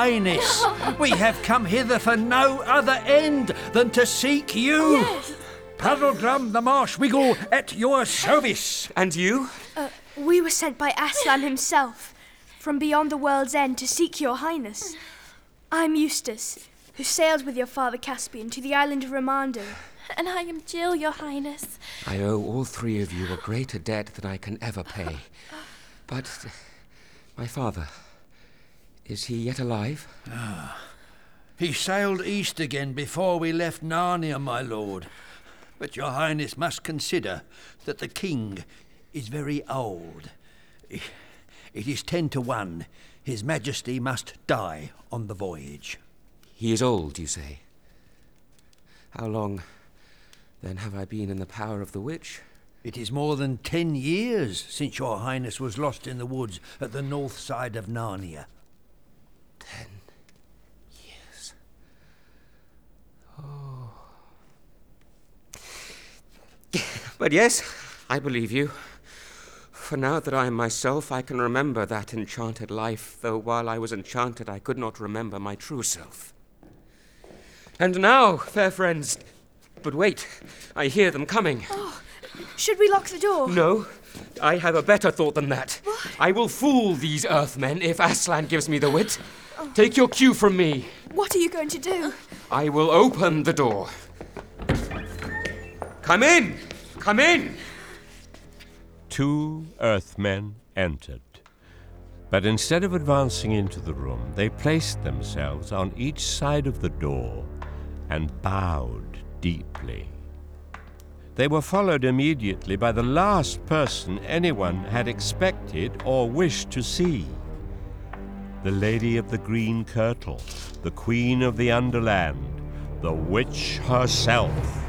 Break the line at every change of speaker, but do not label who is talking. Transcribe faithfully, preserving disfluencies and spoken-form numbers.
Highness. We have come hither for no other end than to seek you.
Yes.
Puddledrum the Marsh Wiggle at your service.
And you?
Uh, we were sent by Aslan himself, from beyond the world's end to seek your highness. I'm Eustace, who sailed with your father Caspian to the island of Romando.
And I am Jill, your highness.
I owe all three of you a greater debt than I can ever pay. But my father, is he yet alive?
Ah, he sailed east again before we left Narnia, my lord. But your highness must consider that the king is very old. It is ten to one. His Majesty must die on the voyage.
He is old, you say? How long, then, have I been in the power of the witch?
It is more than ten years since your highness was lost in the woods at the north side of Narnia.
Ten years. Oh. But yes, I believe you. For now that I am myself, I can remember that enchanted life, though while I was enchanted I could not remember my true self. And now, fair friends... But wait, I hear them coming.
Oh, should we lock the door?
No, I have a better thought than that.
What?
I will fool these Earthmen if Aslan gives me the wit. Oh. Take your cue from me.
What are you going to do?
I will open the door. Come in! Come in!
Two Earthmen entered. But instead of advancing into the room, they placed themselves on each side of the door and bowed deeply. They were followed immediately by the last person anyone had expected or wished to see. The Lady of the Green Kirtle, the Queen of the Underland, the witch herself.